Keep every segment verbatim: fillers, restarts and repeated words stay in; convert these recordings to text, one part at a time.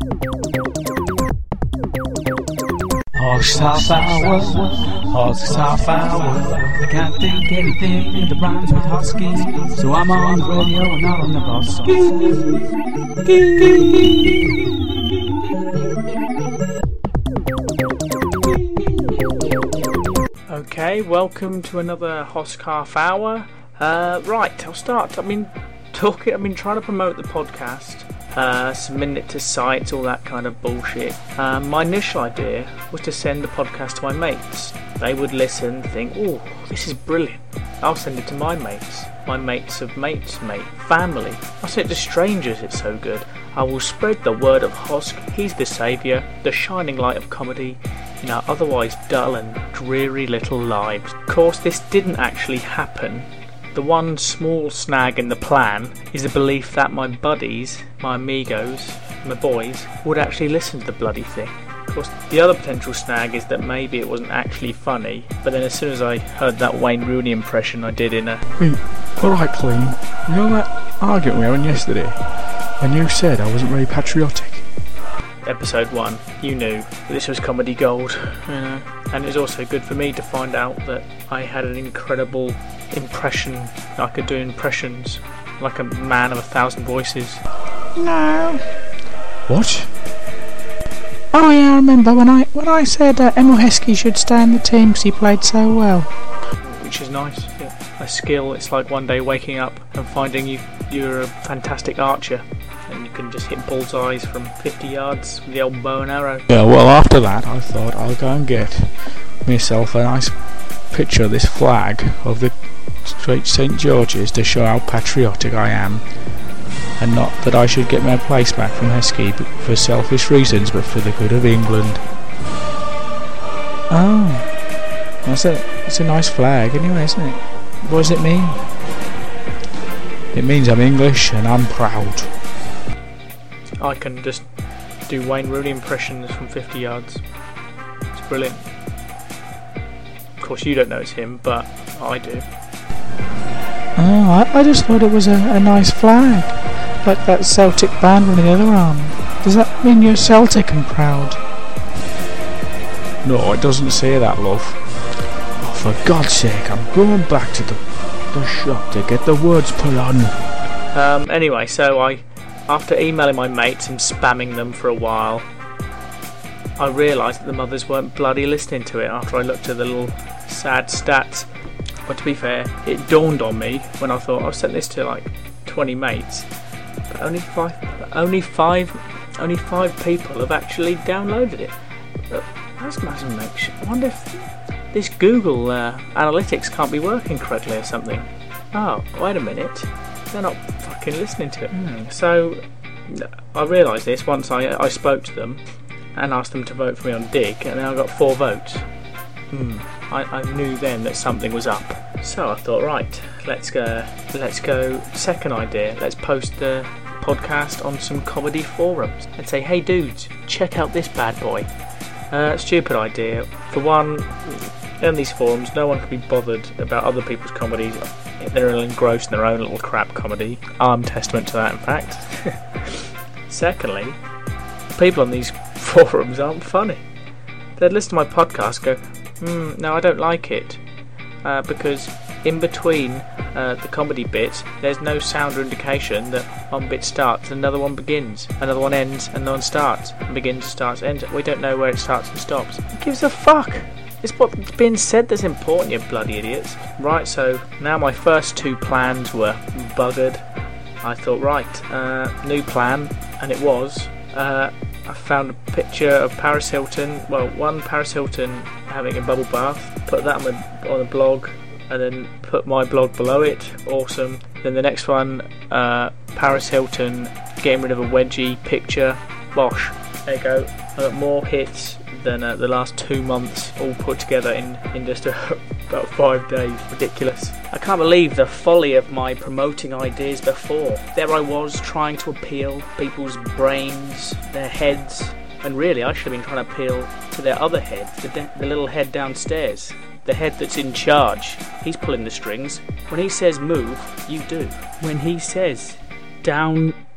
Hawks half hour, Hawks half hour. I can't think anything that rhymes with husky, so I'm on the radio and not on the bus. Okay, welcome to another Hosk half hour. Uh, right, I'll start. I mean, talking. I mean, trying to promote the podcast. Uh, submitting it to sites, all that kind of bullshit. Um, my initial idea was to send the podcast to my mates. They would listen, think, oh, this is brilliant. I'll send it to my mates. My mates of mates, mate, family. I'll send it to strangers, it's so good. I will spread the word of Hosk. He's the saviour, the shining light of comedy in our otherwise dull and dreary little lives. Of course, this didn't actually happen. The one small snag in the plan is the belief that my buddies, my amigos, my boys, would actually listen to the bloody thing. Of course, the other potential snag is that maybe it wasn't actually funny, but then as soon as I heard that Wayne Rooney impression I did in a... Wait, alright Clean, you know that argument we had yesterday, when you said I wasn't very patriotic? Episode one, you knew this was comedy gold, you know, and it was also good for me to find out that I had an incredible impression. I could do impressions like a man of a thousand voices. No. What? Oh yeah, I remember when I when I said uh, Emil Heskey should stay in the team because he played so well. Which is nice. Yeah. A skill. It's like one day waking up and finding you you're a fantastic archer. And you can just hit bullseyes from fifty yards with the old bow and arrow. Yeah, well after that I thought I'll go and get myself a nice picture of this flag of the Great Saint George's to show how patriotic I am. And not that I should get my place back from Heskey for selfish reasons, but for the good of England. Oh, that's a, it's a nice flag anyway, isn't it? What does it mean? It means I'm English and I'm proud. I can just do Wayne Rooney impressions from fifty yards. It's brilliant. Of course you don't know it's him, but I do. Oh, I, I just thought it was a, a nice flag. Like that Celtic band on the other arm. Does that mean you're Celtic and proud? No, it doesn't say that, love. Oh, for God's sake, I'm going back to the, the shop to get the words put on. Um, anyway, so I... After emailing my mates and spamming them for a while, I realised that the mothers weren't bloody listening to it after I looked at the little sad stats. But to be fair, it dawned on me when I thought I've sent this to like twenty mates, but only five, only five, only five people have actually downloaded it. But that doesn't make sense. I wonder if this Google uh, Analytics can't be working correctly or something. Oh, wait a minute. They're not fucking listening to it. Mm. So I realised this once I I spoke to them and asked them to vote for me on Dig, and then I got four votes. Hmm. I, I knew then that something was up. So I thought, right, let's go. Let's go. Second idea. Let's post the podcast on some comedy forums and say, hey dudes, check out this bad boy. Uh, stupid idea. For one, in these forums, no one can be bothered about other people's comedies. They're engrossed in their own little crap comedy. I'm testament to that, in fact. Secondly, people on these forums aren't funny. They'd listen to my podcast and go, hmm, no, I don't like it. Uh, because in between uh, the comedy bits, there's no sound or indication that one bit starts and another one begins, another one ends and another one starts, and begins and starts, ends. We don't know where it starts and stops. Who gives a fuck? It's what's being said that's important, you bloody idiots. Right, so now my first two plans were buggered. I thought, right, uh, new plan, and it was. Uh, I found a picture of Paris Hilton, well, one Paris Hilton having a bubble bath, put that on the, on the blog, and then put my blog below it. Awesome. Then the next one, uh, Paris Hilton getting rid of a wedgie picture. Bosh. There you go. I got more hits than uh, the last two months all put together in, in just uh, about five days. Ridiculous. I can't believe the folly of my promoting ideas before. There I was trying to appeal people's brains, their heads, and really I should have been trying to appeal to their other head, the, de- the little head downstairs. The head that's in charge. He's pulling the strings. When he says move, you do. When he says down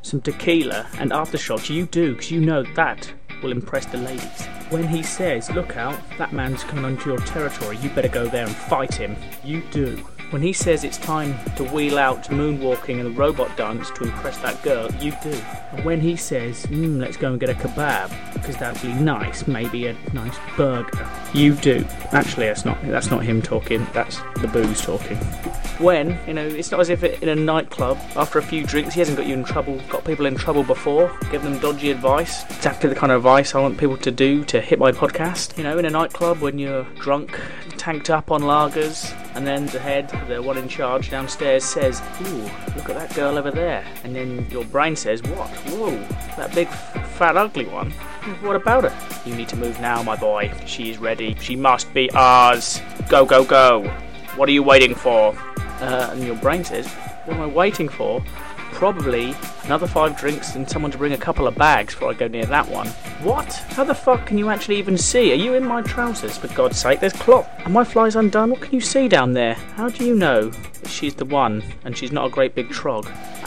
some tequila and aftershocks, you do, because you know that will impress the ladies. When he says, look out, that man's coming onto your territory, you better go there and fight him, you do. When he says it's time to wheel out moonwalking and the robot dance to impress that girl, you do. And when he says, mm, let's go and get a kebab, because that'd be nice, maybe a nice burger, you do. Actually, that's not that's not him talking, that's the booze talking. When, you know, it's not as if in a nightclub, after a few drinks, he hasn't got you in trouble, got people in trouble before, given them dodgy advice. Exactly the kind of advice I want people to do to hit my podcast. You know, in a nightclub when you're drunk, tanked up on lagers, and then the head, the one in charge downstairs, says, ooh, look at that girl over there. And then your brain says, what? Whoa, that big, fat, ugly one? What about her? You need to move now, my boy. She is ready. She must be ours. Go, go, go. What are you waiting for? Uh, and your brain says, what am I waiting for? Probably another five drinks and someone to bring a couple of bags before I go near that one. What? How the fuck can you actually even see? Are you in my trousers? For God's sake, there's cloth. Are my flies undone? What can you see down there? How do you know that she's the one and she's not a great big trog?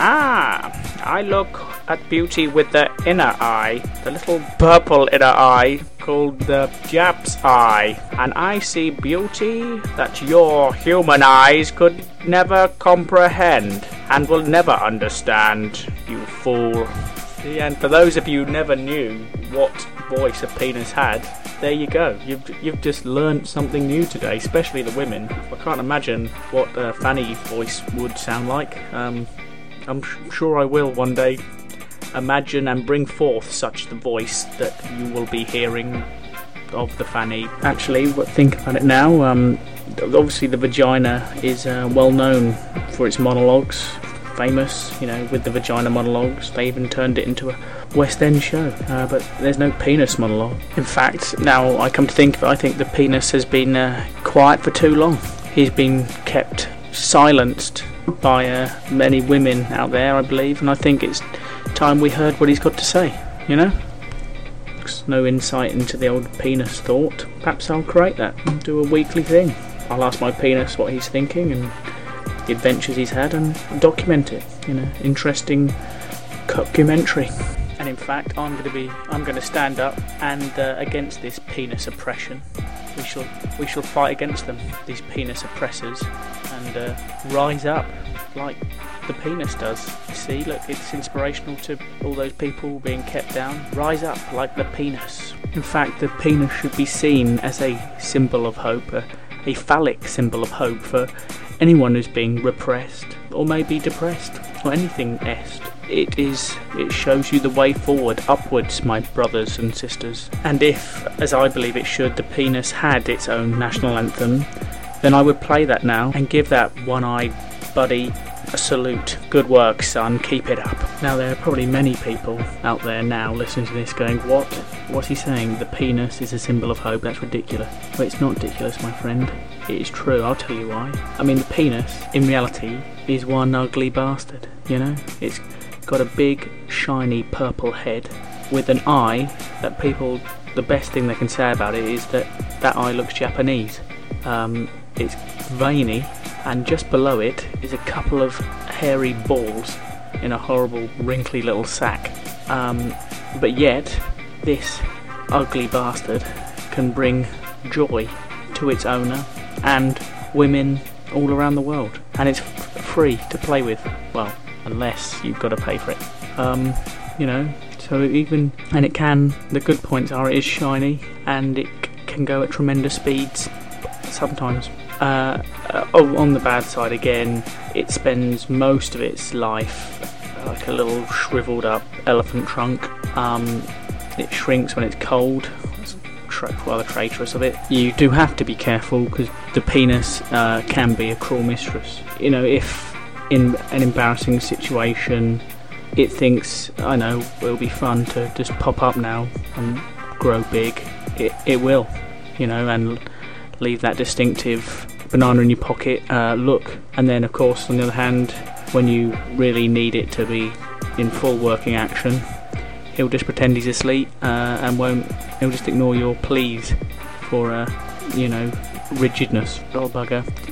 Ah, I look at beauty with the inner eye, the little purple inner eye called the Jap's eye, and I see beauty that your human eyes could never comprehend and will never understand, you fool. See, and for those of you who never knew what voice a penis had, there you go. You've you've just learnt something new today, especially the women. I can't imagine what a fanny voice would sound like. Um, I'm sh- sure I will one day imagine and bring forth such the voice that you will be hearing of the fanny. Actually, think about it now. Um, obviously, the vagina is uh, well known for its monologues. Famous, you know, with the vagina monologues. They even turned it into a West End show, uh, but there's no penis monologue. In fact, now I come to think of it, I think the penis has been uh, quiet for too long. He's been kept silenced by uh, many women out there, I believe, and I think it's time we heard what he's got to say, you know? No insight into the old penis thought. Perhaps I'll create that and do a weekly thing. I'll ask my penis what he's thinking and the adventures he's had and document it in an interesting documentary. And in fact, I'm going to be, I'm going to stand up and uh, against this penis oppression. We shall, we shall fight against them, these penis oppressors, and uh, rise up like the penis does. See, look, it's inspirational to all those people being kept down. Rise up like the penis. In fact, the penis should be seen as a symbol of hope, a, a phallic symbol of hope for anyone who's being repressed or maybe depressed or anything est. It is, it shows you the way forward, upwards, my brothers and sisters. And if, as I believe it should, the penis had its own national anthem, then I would play that now and give that one-eyed buddy a salute. Good work, son, keep it up. Now, there are probably many people out there now listening to this going, what? What's he saying? The penis is a symbol of hope? That's ridiculous. Well, it's not ridiculous, my friend. It is true, I'll tell you why. I mean, the penis, in reality, is one ugly bastard, you know? It's got a big, shiny purple head with an eye that people, the best thing they can say about it is that that eye looks Japanese. Um, it's veiny, and just below it is a couple of hairy balls in a horrible, wrinkly little sack. Um, but yet, this ugly bastard can bring joy to its owner and women all around the world. And it's f- free to play with. Well, unless you've got to pay for it. Um, you know, so even, and it can, the good points are it is shiny and it c- can go at tremendous speeds sometimes. Uh, uh, oh, on the bad side again, it spends most of its life like a little shriveled up elephant trunk. Um, it shrinks when it's cold. That's tra- rather traitorous of it. You do have to be careful because the penis uh, can be a cruel mistress. You know, if in an embarrassing situation it thinks, I know, it'll be fun to just pop up now and grow big, it, it will, you know, and leave that distinctive banana in your pocket uh, look. And then of course, on the other hand, when you really need it to be in full working action, he'll just pretend he's asleep uh, and won't, he'll just ignore your pleas for uh, you know, rigidness. Little bugger. He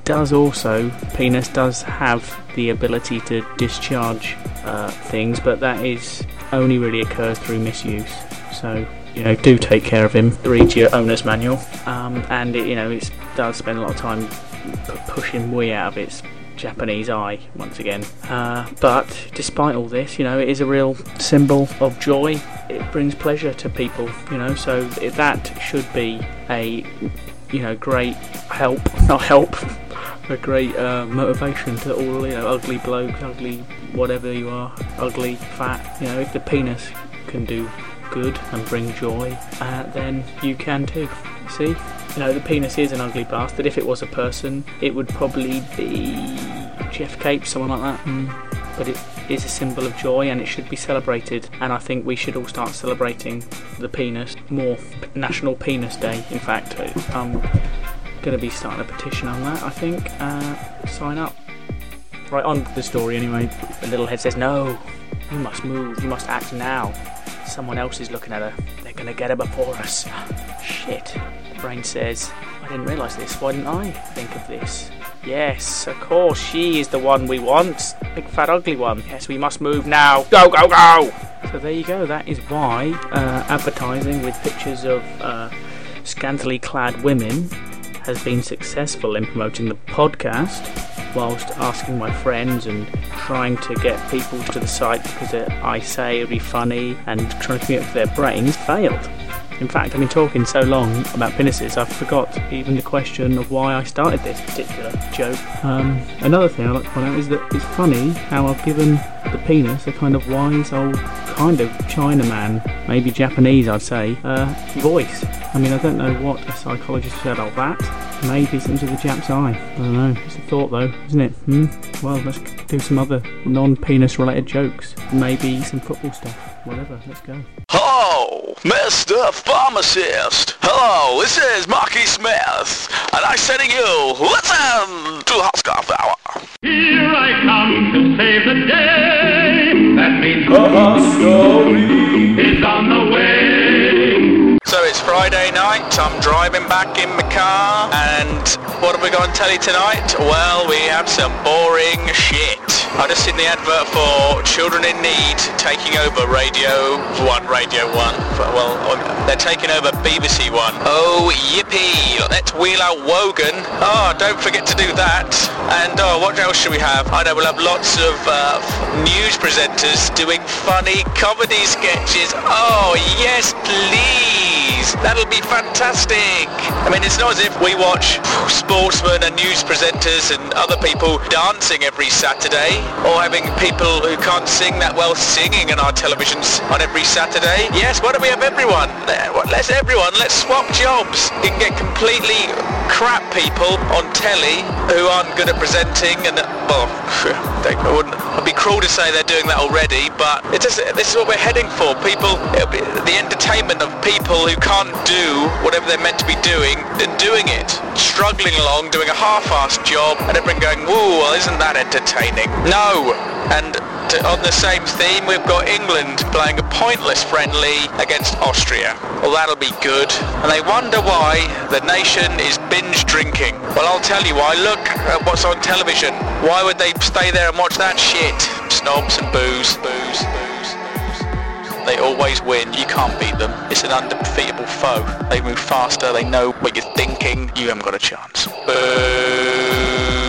does also, penis does have the ability to discharge uh, things, but that is only really occurs through misuse. So, you know, do take care of him. Read your owner's manual. Um, and, it, you know, it does spend a lot of time p- pushing wee out of its Japanese eye, once again. Uh, but, despite all this, you know, it is a real symbol of joy. It brings pleasure to people, you know, so it, that should be a, you know, great help, not help, a great uh, motivation to all, you know, ugly blokes, ugly whatever you are, ugly, fat, you know, if the penis can do good and bring joy, uh, then you can too. See, you know, the penis is an ugly bastard. If it was a person, it would probably be Jeff Capes, someone like that. Mm. But it is a symbol of joy, and it should be celebrated. And I think we should all start celebrating the penis more. National Penis Day, in fact. I'm going to be starting a petition on that, I think. Uh, sign up. Right, on the story anyway. The little head says, "No, you must move. You must act now. Someone else is looking at her. They're going to get her before us." Shit. The brain says, "I didn't realise this. Why didn't I think of this? Yes, of course, she is the one we want. Big fat ugly one. Yes, we must move now. Go, go, go!" So there you go. That is why uh, advertising with pictures of uh, scantily clad women has been successful in promoting the podcast, whilst asking my friends and trying to get people to the site because uh, I say it would be funny and trying to commute for their brains failed. In fact, I've been talking so long about penises, I forgot even the question of why I started this particular joke. Um, another thing I'd like to point out is that it's funny how I've given the penis a kind of wise old, kind of Chinaman, maybe Japanese I'd say, uh, voice. I mean, I don't know what a psychologist said about that. Maybe it's into the Jap's eye. I don't know. It's a thought though, isn't it? Hmm? Well, let's do some other non-penis related jokes. Maybe some football stuff. Whatever. Let's go. Hello, Mister Pharmacist. Hello, this is Marky Smith, and I'm sending you, listen to the Hot Scarf Hour. Here I come to save the day. That means A story is on the way. So it's Friday night, I'm driving back in my car, and what have we got on telly tonight? Well, we have some boring shit. I just seen the advert for Children in Need taking over Radio one, Radio one. Well, they're taking over B B C One. Oh, yippee! Let's wheel out Wogan. Oh, don't forget to do that. And oh, what else should we have? I know we'll have lots of uh, news presenters doing funny comedy sketches. Oh, yes, please. That'll be fantastic. I mean, it's not as if we watch sportsmen and news presenters and other people dancing every Saturday, or having people who can't sing that well singing in our televisions on every Saturday. Yes, why don't we have everyone? Let's everyone, let's swap jobs. You can get completely crap people on telly who aren't good at presenting, and well, they wouldn't. It'd be cruel to say they're doing that already, but it is, this is what we're heading for. People, it'll be the entertainment of people who can't do whatever they're meant to be doing and doing it, struggling along, doing a half-assed job, and everyone going, "Woo, well, isn't that entertaining?" No. And to, on the same theme, we've got England playing a pointless friendly against Austria. Well, that'll be good. And they wonder why the nation is binge drinking. Well, I'll tell you why. Look at what's on television. Why would they stay there and watch that shit? Snobs and booze, booze, booze, booze. They always win. You can't beat them. It's an undefeatable foe. They move faster. They know what you're thinking. You haven't got a chance. Boo.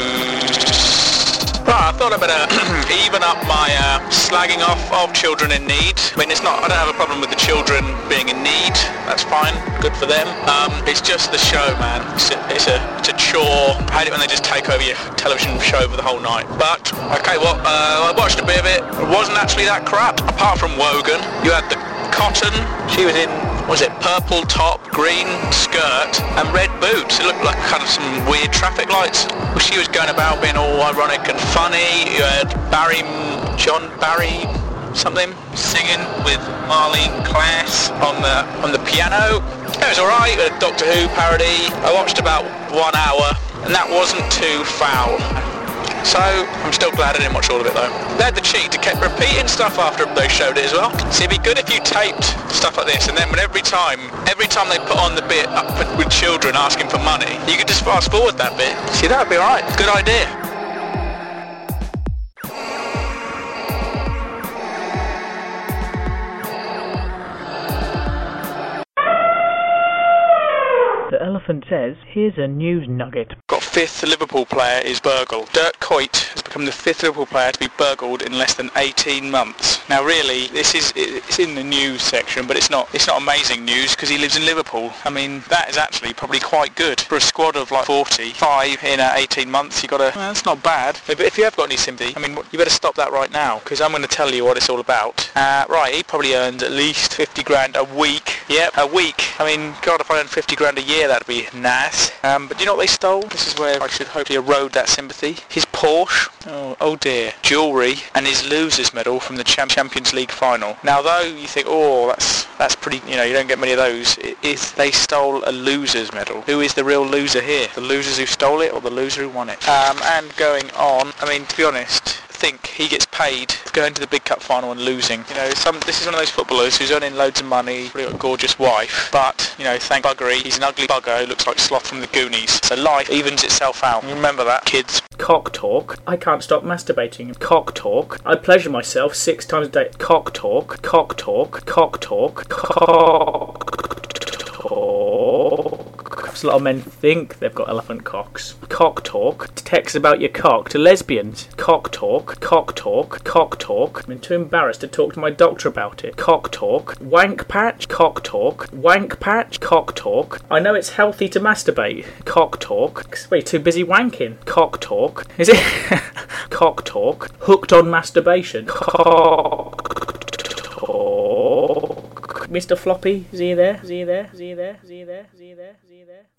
Right, I thought I'd better even up my uh, slagging off of Children in Need. I mean, it's not, I don't have a problem with the children being in need. That's fine, good for them. Um, it's just the show, man. It's a, it's a, it's a chore. I hate it when they just take over your television show for the whole night. But, okay, well, uh, I watched a bit of it. It wasn't actually that crap. Apart from Wogan, you had the Cotton. She was in, what was it, purple top, green skirt, and red boots. It looked like kind of some weird traffic lights. Well, she was going about being all ironic and funny. You had Barry, John Barry something, singing with Marlene Class on the on the piano. It was alright, a Doctor Who parody. I watched about one hour, and that wasn't too foul. So, I'm still glad I didn't watch all of it though. They had the cheek to keep repeating stuff after they showed it as well. See, it'd be good if you taped stuff like this, and then when every time, every time they put on the bit up with children asking for money, you could just fast forward that bit. See, that would be alright. Good idea. The elephant says, here's a news nugget. Got fifth Liverpool player is burgled. Dirk Kuyt has become the fifth Liverpool player to be burgled in less than eighteen months. Now really, this is it's in the news section, but it's not it's not amazing news because he lives in Liverpool. I mean, that is actually probably quite good for a squad of like forty-five in uh, eighteen months. You got to, well, that's not bad. But if you have got any sympathy, I mean, you better stop that right now because I'm going to tell you what it's all about. Uh, right, he probably earns at least fifty grand a week. Yep, a week. I mean, God, if I earned fifty grand a year, that'd be nice. Um, but do you know what they stole? This is where I should hopefully erode that sympathy. His Porsche, oh, oh dear, jewellery, and his losers medal from the Cham- Champions League final. Now, though you think, oh, that's that's pretty, you know, you don't get many of those. It is they stole a losers medal. Who is the real loser here? The losers who stole it, or the loser who won it? Um, and going on, I mean, to be honest, I think he gets paid for going to the big cup final and losing. You know, some this is one of those footballers who's earning loads of money, probably got a gorgeous wife, but, you know, thank buggery, he's an ugly bugger who looks like Sloth from the Goonies. So life evens itself out. Remember that, kids. Cock talk. I can't stop masturbating. Cock talk. I pleasure myself six times a day. Cock talk. Cock talk. Cock talk. Cock talk. A lot of men think they've got elephant cocks. Cock talk. Text about your cock to lesbians. Cock talk. Cock talk. Cock talk. I'm too embarrassed to talk to my doctor about it. Cock talk. Wank patch. Cock talk. Wank patch. Cock talk. I know it's healthy to masturbate. Cock talk. Well, you're too busy wanking. Cock talk. Is it? Cock talk. Hooked on masturbation. Cock talk. Mister Floppy, is he there? Is he there? Is he there? Is he there? Is he there? Is he there?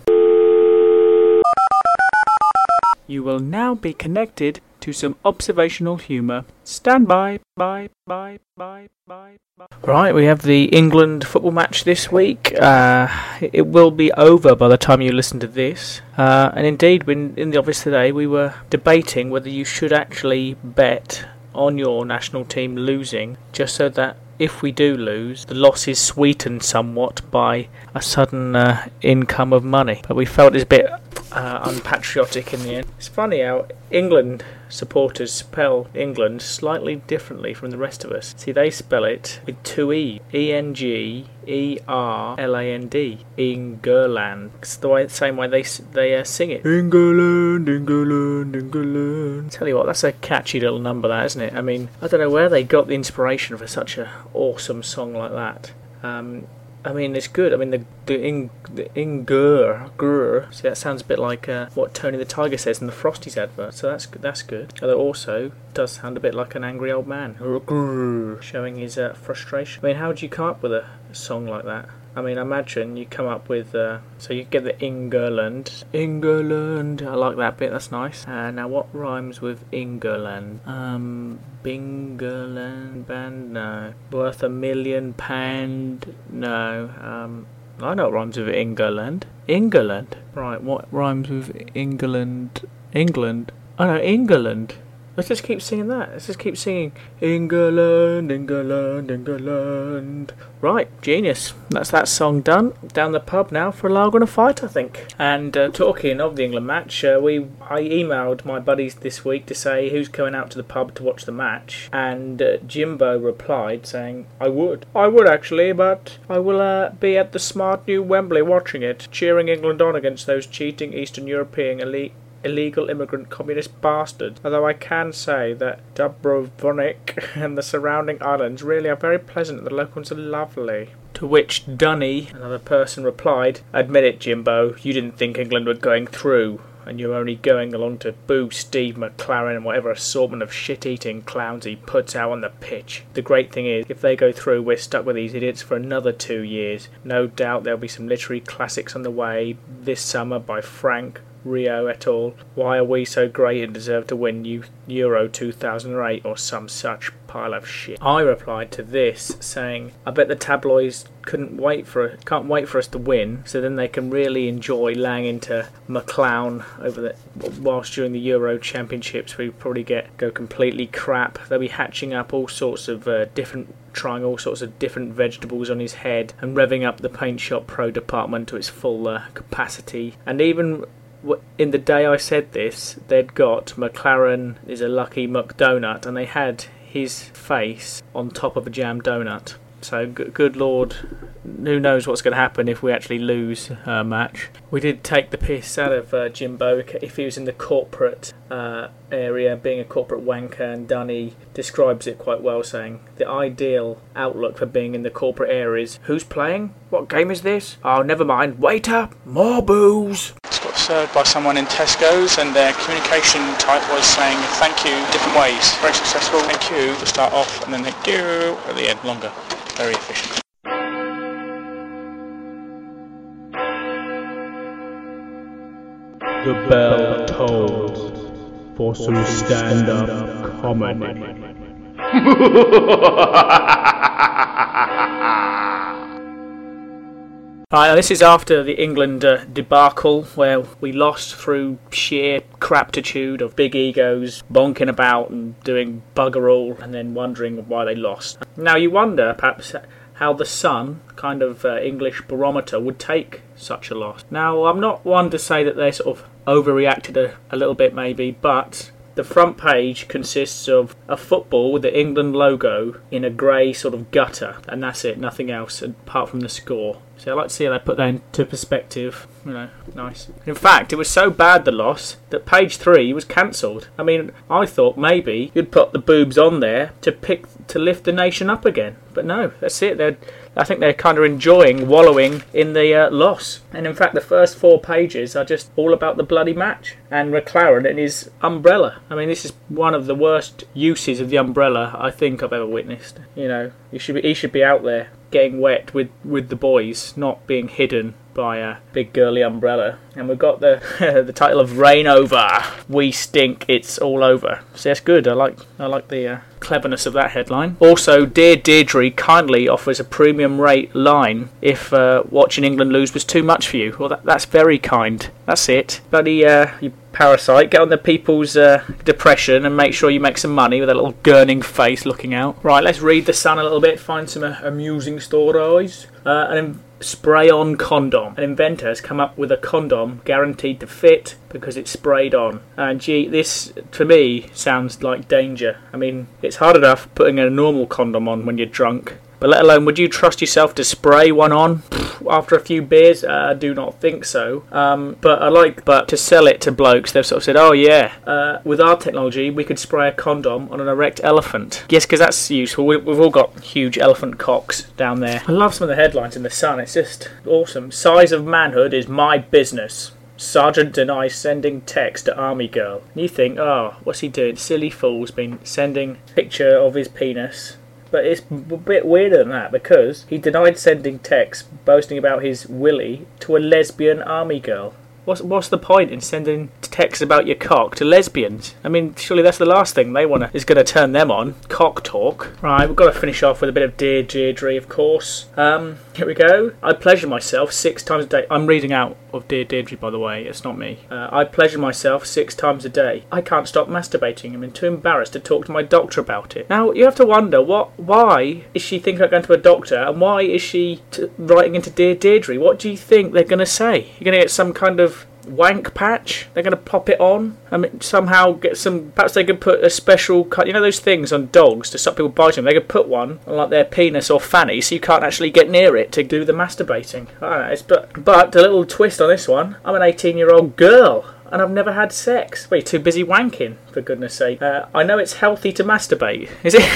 You will now be connected to some observational humour. Stand by, bye, bye, bye, bye, bye. Right, we have the England football match this week. Uh, it will be over by the time you listen to this. Uh, and indeed, when in the office today, we were debating whether you should actually bet on your national team losing, just so that if we do lose, the loss is sweetened somewhat by a sudden uh, income of money. But we felt it's a bit uh, unpatriotic in the end. It's funny how England supporters spell England slightly differently from the rest of us. See, they spell it with two E. E N G E R L A N D. England. It's the way, same way they they uh, sing it. England, England, England. Tell you what, that's a catchy little number, that, isn't it? I mean, I don't know where they got the inspiration for such a awesome song like that. Um, I mean, it's good. I mean, the the ing the ingur grr. See, that sounds a bit like uh, what Tony the Tiger says in the Frosties advert. So that's that's good. Although also does sound a bit like an angry old man, grr, showing his uh, frustration. I mean, how would you come up with a song like that? I mean, imagine you come up with, uh, so you get the England. England, I like that bit, that's nice. Uh, now, what rhymes with England? Um, Bingerland band? No. Worth a million pound? No. Um, I know what rhymes with England. England. Right, what rhymes with England? England. I know, England. Let's just keep singing that. Let's just keep singing England, England, England. Right, genius. That's that song done. Down the pub now for a lager and a fight, I think. And uh, talking of the England match, uh, we I emailed my buddies this week to say who's going out to the pub to watch the match. And uh, Jimbo replied saying, I would. I would actually, but I will uh, be at the smart new Wembley watching it, cheering England on against those cheating Eastern European elite. illegal immigrant communist bastards, although I can say that Dubrovnik and the surrounding islands really are very pleasant and the locals are lovely. To which Dunny, another person, replied, admit it, Jimbo, you didn't think England were going through, and you're only going along to boo Steve McLaren and whatever assortment of shit-eating clowns he puts out on the pitch. The great thing is, if they go through, we're stuck with these idiots for another two years. No doubt there'll be some literary classics on the way this summer by Frank Rio et al. Why are we so great and deserve to win U- Euro two thousand eight or some such pile of shit? I replied to this saying, I bet the tabloids couldn't wait for can't wait for us to win, so then they can really enjoy laying into McClown over the whilst during the Euro Championships we probably get go completely crap. They'll be hatching up all sorts of uh, different trying all sorts of different vegetables on his head and revving up the Paint Shop Pro department to its full uh, capacity. And even in the day I said this, they'd got McLaren is a Lucky McDonut, and they had his face on top of a jam donut. So good, good lord, who knows what's going to happen if we actually lose a match. We did take the piss out of uh, Jimbo if he was in the corporate uh, area, being a corporate wanker, and Dunny describes it quite well, saying the ideal outlook for being in the corporate area is, who's playing? What game is this? Oh, never mind. Waiter, more booze. It's got served by someone in Tesco's, and their communication type was saying thank you different ways. Very successful. Thank you to start off, and then thank you at the end, longer. Very efficient. The bell tolls for some stand-up comedy. Right, this is after the England uh, debacle, where we lost through sheer craptitude of big egos bonking about and doing bugger all, and then wondering why they lost. Now you wonder, perhaps, how the Sun, kind of uh, English barometer, would take such a loss. Now, I'm not one to say that they sort of overreacted a, a little bit, maybe, but the front page consists of a football with the England logo in a grey sort of gutter, and that's it, nothing else apart from the score. So I like to see how they put that into perspective. You know, nice. In fact, it was so bad, the loss, that page three was cancelled. I mean, I thought maybe you'd put the boobs on there to pick to lift the nation up again, but no, that's it. They're, I think they're kind of enjoying wallowing in the uh, loss. And in fact, the first four pages are just all about the bloody match and McLaren and his umbrella. I mean, this is one of the worst uses of the umbrella I think I've ever witnessed. You know, he should be, he should be out there getting wet with, with the boys, not being hidden by a big girly umbrella. And we've got the the title of Rain Over, We Stink, It's All Over. So that's good. I like I like the uh, cleverness of that headline. Also, Dear Deirdre kindly offers a premium rate line if uh, watching England lose was too much for you. Well, that, that's very kind. That's it. Bloody uh, you parasite, get on the people's uh, depression and make sure you make some money with a little gurning face looking out. Right, let's read the Sun a little bit, find some uh, amusing stories. Uh, and spray-on condom. An inventor has come up with a condom guaranteed to fit because it's sprayed on. And gee, this, to me, sounds like danger. I mean, it's hard enough putting a normal condom on when you're drunk, but let alone, would you trust yourself to spray one on after a few beers? Uh, I do not think so. Um, but I like, but to sell it to blokes, they've sort of said, oh yeah, uh, with our technology, we could spray a condom on an erect elephant. Yes, because that's useful. We, we've all got huge elephant cocks down there. I love some of the headlines in the Sun. It's just awesome. Size of manhood is my business. Sergeant denies sending text to army girl. And you think, oh, what's he doing? Silly fool's been sending a picture of his penis. But it's a bit weirder than that, because he denied sending texts boasting about his willy to a lesbian army girl. What's what's the point in sending texts about your cock to lesbians? I mean, surely that's the last thing they wanna is going to turn them on. Cock talk. Right, we've got to finish off with a bit of Dear Deirdre, of course. Um, here we go. I pleasure myself six times a day. I'm reading out of Dear Deirdre, by the way. It's not me. Uh, I pleasure myself six times a day. I can't stop masturbating. I'm too embarrassed to talk to my doctor about it. Now, you have to wonder, what? Why is she thinking about going to a doctor, and why is she t- writing into Dear Deirdre? What do you think they're going to say? You're going to get some kind of wank patch? They're going to pop it on? I mean, somehow get some... Perhaps they could put a special cut... You know those things on dogs to stop people biting them? They could put one on like their penis or fanny so you can't actually get near it to do the masturbating. I don't know. It's, but, but a little twist on this one. I'm an eighteen-year-old girl and I've never had sex. Well, you're too busy wanking, for goodness sake. Uh, I know it's healthy to masturbate. Is it?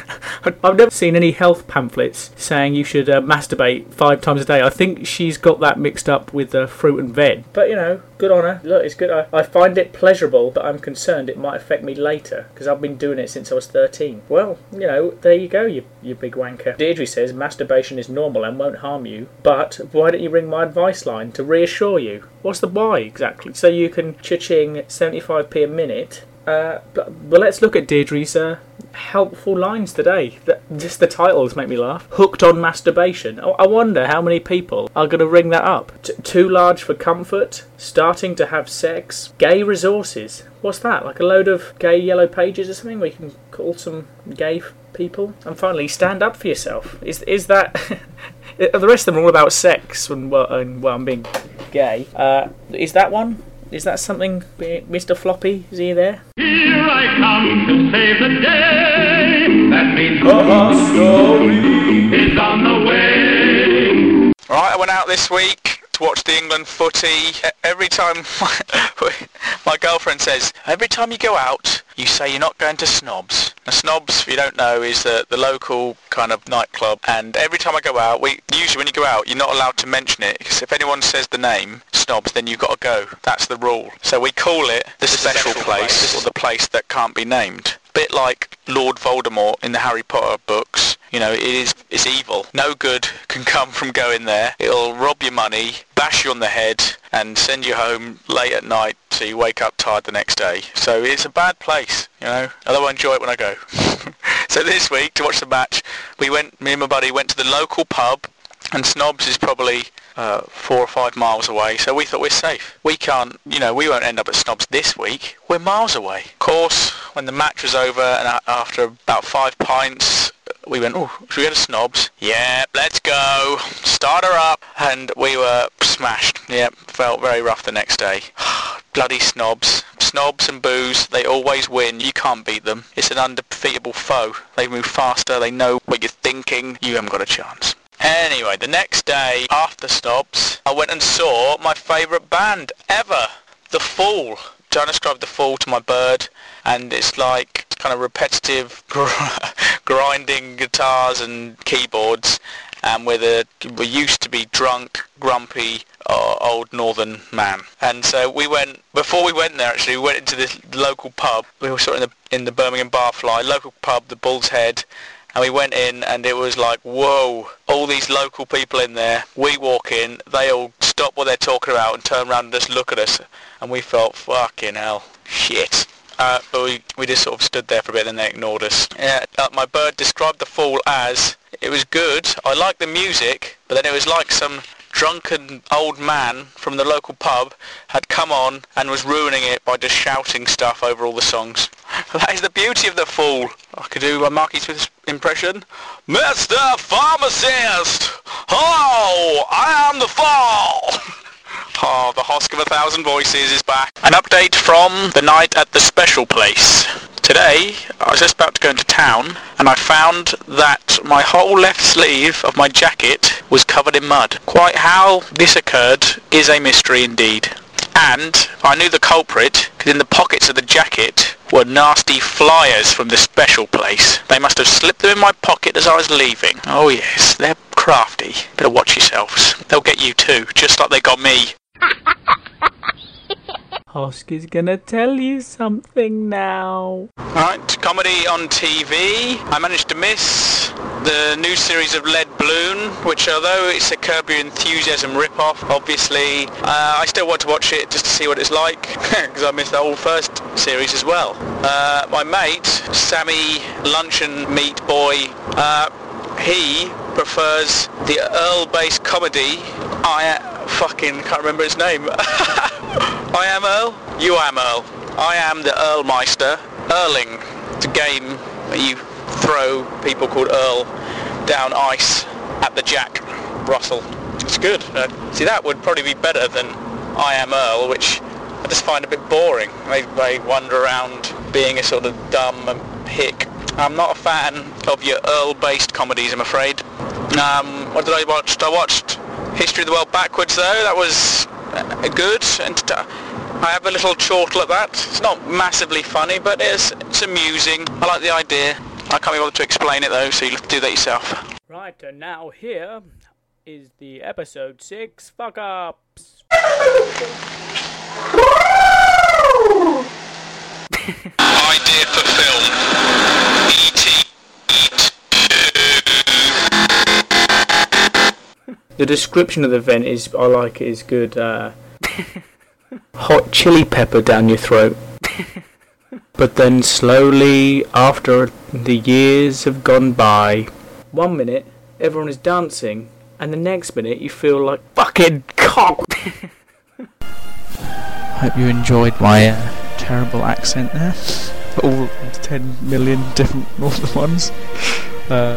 I've never seen any health pamphlets saying you should uh, masturbate five times a day. I think she's got that mixed up with uh, fruit and veg. But, you know, good on her. Look, it's good. I, I find it pleasurable, but I'm concerned it might affect me later, because I've been doing it since I was thirteen. Well, you know, there you go, you, you big wanker. Deirdre says masturbation is normal and won't harm you, but why don't you ring my advice line to reassure you? What's the why, exactly? So you can cha-ching seventy-five p a minute. Uh, but, but let's look at Deirdre's uh, helpful lines today. The, just the titles make me laugh. Hooked on masturbation. Oh, I wonder how many people are going to ring that up. T- too large for comfort. Starting to have sex. Gay resources. What's that? Like a load of gay yellow pages or something where you can call some gay f- people, and finally stand up for yourself. Is is that... the rest of them are all about sex, and well, and, well I'm being gay. Uh, is that one? Is that something... Mister Floppy, is he there? Here I come to save the day. That means the story is on the way. Right, I went out this week to watch the England footy. Every time my, my girlfriend says, every time you go out, you say you're not going to Snobs. Now, Snobs, if you don't know, is the, the local kind of nightclub. And every time I go out, we usually when you go out, you're not allowed to mention it. Because if anyone says the name, Snobs, then you've got to go. That's the rule. So we call it the, the special, special place, place, or the place that can't be named. Bit like Lord Voldemort in the Harry Potter books. You know, it is it's evil. No good can come from going there. It'll rob your money, bash you on the head, and send you home late at night so you wake up tired the next day. So it's a bad place, you know. Although I enjoy it when I go. So this week, to watch the match, we went, me and my buddy went to the local pub, and Snobs is probably uh, four or five miles away, so we thought we're safe. We can't, you know, we won't end up at Snobs this week. We're miles away. Of course, when the match was over, and after about five pints, we went, oh, should we go to Snobs? Yeah, let's go. Start her up. And we were smashed. Yeah, felt very rough the next day. Bloody Snobs. Snobs and booze, they always win. You can't beat them. It's an undefeatable foe. They move faster. They know what you're thinking. You haven't got a chance. Anyway, the next day after Snobs, I went and saw my favourite band ever, The Fall. Trying to describe The Fall to my bird, and it's like kind of repetitive gr- grinding guitars and keyboards, and with a we used to be drunk, grumpy uh, old northern man. And so we went before we went there. Actually, we went into this local pub. We were sort of in the in the Birmingham Barfly local pub, the Bull's Head. And we went in, and it was like, whoa, all these local people in there. We walk in, they all stop what they're talking about and turn around and just look at us. And we felt, fucking hell, shit. Uh, but we, we just sort of stood there for a bit and they ignored us. Yeah, uh, my bird described The Fall as, it was good, I liked the music, but then it was like some drunken old man from the local pub had come on and was ruining it by just shouting stuff over all the songs. That is the beauty of The Fall. I could do a Marky Smith's impression. Mister Pharmacist! Oh, I am The Fall! Oh, the Hosk of a Thousand Voices is back. An update from the night at the special place. Today, I was just about to go into town, and I found that my whole left sleeve of my jacket was covered in mud. Quite how this occurred is a mystery indeed. And I knew the culprit, because in the pockets of the jacket were nasty flyers from the special place. They must have slipped them in my pocket as I was leaving. Oh yes, they're crafty. Better watch yourselves. They'll get you too, just like they got me. Hosk is gonna tell you something now. Alright, comedy on T V. I managed to miss the new series of Lead Balloon, which although it's a Curb Your Enthusiasm rip-off, obviously, uh, I still want to watch it just to see what it's like, because I missed the whole first series as well. Uh, my mate, Sammy Luncheon Meat Boy, uh, he prefers the Earl-based comedy. I uh, fucking can't remember his name. I am Earl, you am Earl. I am the Earlmeister. Earling, it's a game where you throw people called Earl down ice at the Jack Russell. It's good. Uh, see, that would probably be better than I am Earl, which I just find a bit boring. They, they wander around being a sort of dumb hick. I'm not a fan of your Earl-based comedies, I'm afraid. Um, what did I watch? I watched History of the World Backwards, though. That was uh, good. And uh, I have a little chortle at that. It's not massively funny, but it's, it's amusing. I like the idea. I can't be bothered to explain it, though, so you'll have to do that yourself. Right, and now here is the episode six fuck-ups. Idea for film. E T The description of the event is, I like it, is good. Uh, hot chili pepper down your throat. But then slowly, after the years have gone by, one minute everyone is dancing, and the next minute you feel like fucking cock. Hope you enjoyed my uh, terrible accent there. All ten million different northern ones. Uh,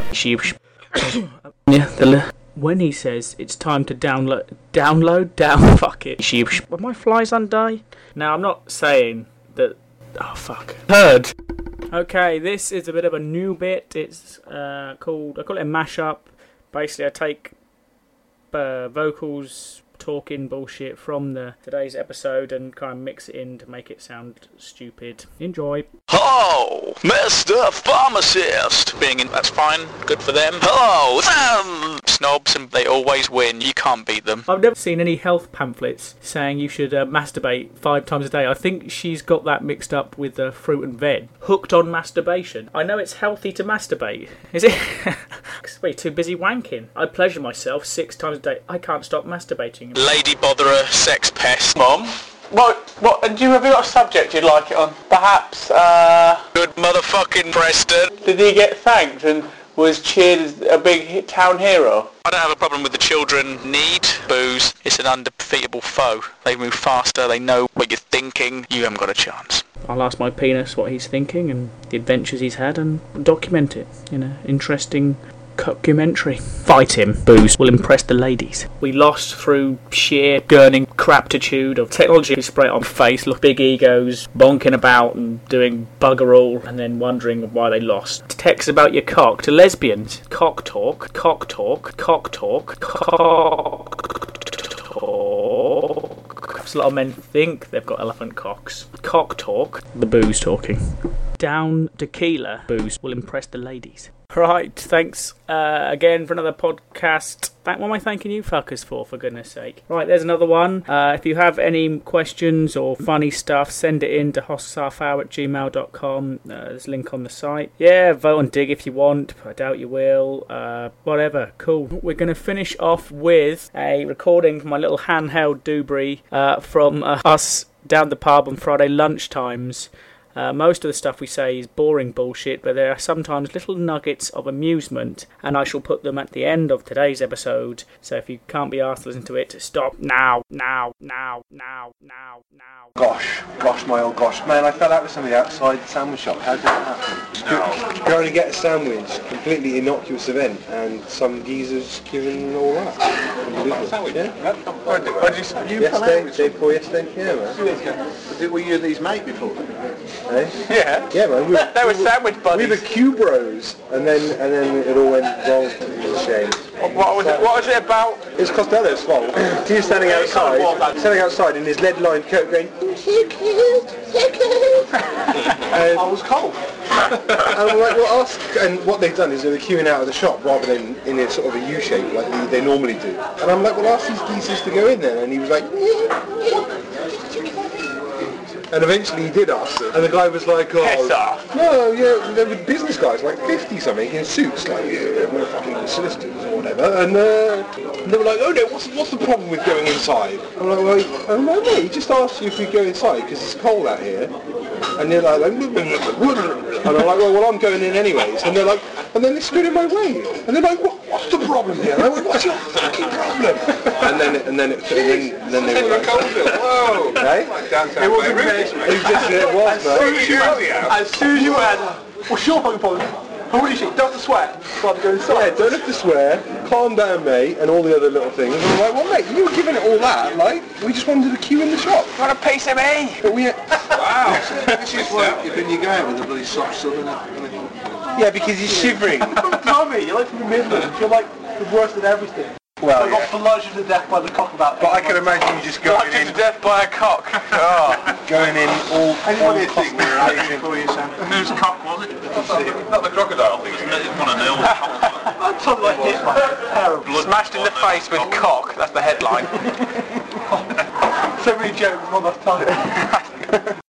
yeah, the when he says it's time to download, download, down, fuck it. Were my flies undone? Now, I'm not saying that. Oh, fuck. Heard. Okay, this is a bit of a new bit. It's uh, called, I call it a mashup. Basically, I take uh, vocals, talking bullshit from the today's episode and kind of mix it in to make it sound stupid. Enjoy. Hello, Mister Pharmacist. Being in, that's fine. Good for them. Hello, Sam. Snobs, and they always win. You can't beat them. I've never seen any health pamphlets saying you should uh, masturbate five times a day. I think she's got that mixed up with uh, fruit and veg. Hooked on masturbation. I know it's healthy to masturbate. Is it? Are you too busy wanking? I pleasure myself six times a day. I can't stop masturbating. Lady botherer, sex pest. Mom? What, what, and do you, have you got a subject you'd like it on? Perhaps, uh... Good motherfucking Preston. Did he get thanked and was cheered as a big town hero? I don't have a problem with the children need booze. It's an undefeatable foe. They move faster, they know what you're thinking. You haven't got a chance. I'll ask my penis what he's thinking and the adventures he's had and document it in an interesting documentary. Fight him. Booze will impress the ladies. We lost through sheer gurning craptitude of technology. We spray it on face, look big egos, bonking about and doing bugger all, and then wondering why they lost. Text about your cock to lesbians. Cock talk, cock talk, cock talk, cock talk. A lot of men think they've got elephant cocks. Cock talk. The booze talking. Down tequila. Booze will impress the ladies. Right, thanks uh, again for another podcast. What am I thanking you fuckers for, for goodness sake? Right, there's another one. Uh, if you have any questions or funny stuff, send it in to hossalfour at gmail dot com. Uh, there's a link on the site. Yeah, vote on Dig if you want. I doubt you will. Uh, whatever, cool. We're going to finish off with a recording from my little handheld doobry uh, from uh, us down the pub on Friday lunchtimes. Uh, most of the stuff we say is boring bullshit, but there are sometimes little nuggets of amusement, and I shall put them at the end of today's episode. So if you can't be asked to listen to it, stop now, now, now, now, now, now. Gosh, gosh, my old gosh. Man, I fell out with somebody outside the sandwich shop. How did that happen? No. Going to get a sandwich, completely innocuous event, and some geezers giving all that. Sandwich? Yeah. Where did you, you yesterday, day before yesterday, yeah, man. Were you and these mate before? Eh? Yeah. Yeah, man. We were, they were we sandwich buddies. We were Q bros, and then and then it all went wrong. It was a shame. What was it? What was it about? It's Costello's fault. He was standing outside, standing outside in his lead-lined coat, going. And I was cold. And we're like, well, ask. And what they've done is they were queuing out of the shop rather than in a sort of a U shape like they, they normally do. And I'm like, well, ask these geezers to go in there. And he was like. And eventually he did ask them, and the guy was like, oh, no, yeah, they were business guys, like fifty something, in suits, like, yeah, we're fucking solicitors or whatever, and, uh, and they were like, oh no, what's, what's the problem with going inside? I'm like, well, I'm like, no, he just asked you if we go inside, because it's cold out here, and they're like, and I'm like, well, well, I'm going in anyways, and they're like, and then they stood in my way, and they're like, what, what's the problem here? And I went, what's your fucking problem? And then, and then, it, and then, and then they were like, whoa, okay? It wasn't me. It just, it was, man. As soon as you went, what's your fucking problem? Holy shit, don't have to swear. Got to go inside. Yeah, don't have to swear. Calm down, mate, and all the other little things. And I'm like, well, mate, you were giving it all that. Like, we just wanted a queue in the shop. You want a piece of me? But we. Wow. This is what. When you go out with the bloody socks on and Yeah, because he's shivering. Don't tell me. You're like from the Midlands. You're like the worst at everything. Well, I got bludgeoned to death by the cock about. But I can imagine you just going in. Bludgeoned to death by a cock. Oh. Going in all. Anyone here think we're for you, Sam? Whose cock was it? Not the crocodile thing, isn't it? It's one of Neil's. I'm totally like hit my terrible. Smashed in the face with cock. That's the headline. So many jokes, not enough time.